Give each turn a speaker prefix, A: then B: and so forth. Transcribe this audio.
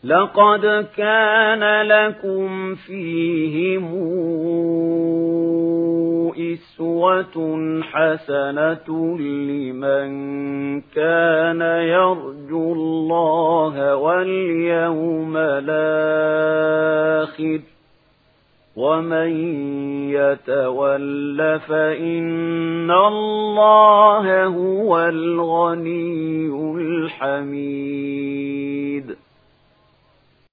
A: لقد كان لكم فيهم أسوة حسنة لمن كان يرجو الله واليوم الآخر ومن يتول فإن الله هو الغني الحميد